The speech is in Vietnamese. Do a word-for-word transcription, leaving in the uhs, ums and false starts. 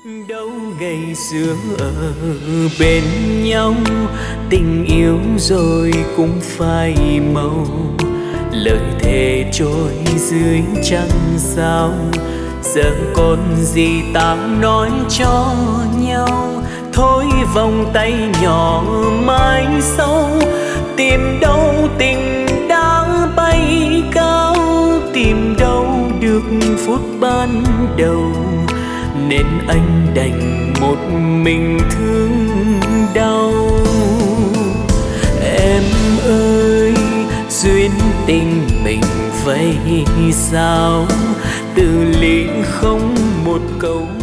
Đâu ngày xưa ở bên nhau, tình yêu rồi cũng phai màu, lời thề trôi dưới trăng sao. Giờ còn gì ta nói cho nhau, thôi vòng tay nhỏ mãi sau. Tìm đâu tình đã bay cao, tìm đâu được phút ban đầu, nên anh đành một mình thương đau. Em ơi, duyên tình mình vậy sao, từ ly không một câu